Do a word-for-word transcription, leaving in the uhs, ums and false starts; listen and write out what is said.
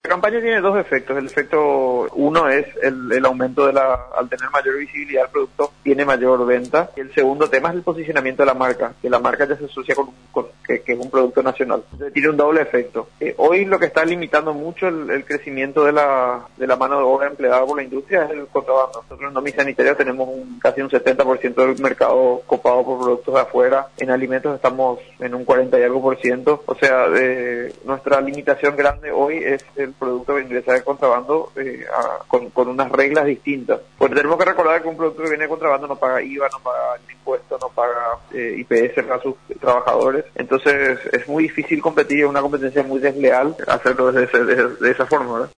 La campaña tiene dos efectos. El efecto uno es el, el aumento de la, al tener mayor visibilidad el producto, tiene mayor venta. Y el segundo tema es el posicionamiento de la marca, que la marca ya se asocia con, con que, que es un producto nacional. Entonces tiene un doble efecto. Eh, hoy lo que está limitando mucho el, el crecimiento de la, de la mano de obra empleada por la industria es el contrabando. Nosotros en Domi Sanitaria tenemos un, casi un setenta por ciento del mercado copado por productos de afuera. En alimentos estamos en un cuarenta y algo por ciento. O sea, eh, nuestra limitación grande hoy es el producto que ingresa de contrabando eh, a, con, con unas reglas distintas. Porque tenemos que recordar que un producto que viene de contrabando no paga I V A, no paga impuestos, no paga eh, I P S para sus trabajadores. Entonces es muy difícil competir, es una competencia muy desleal hacerlo de, ese, de, de esa forma, ¿verdad?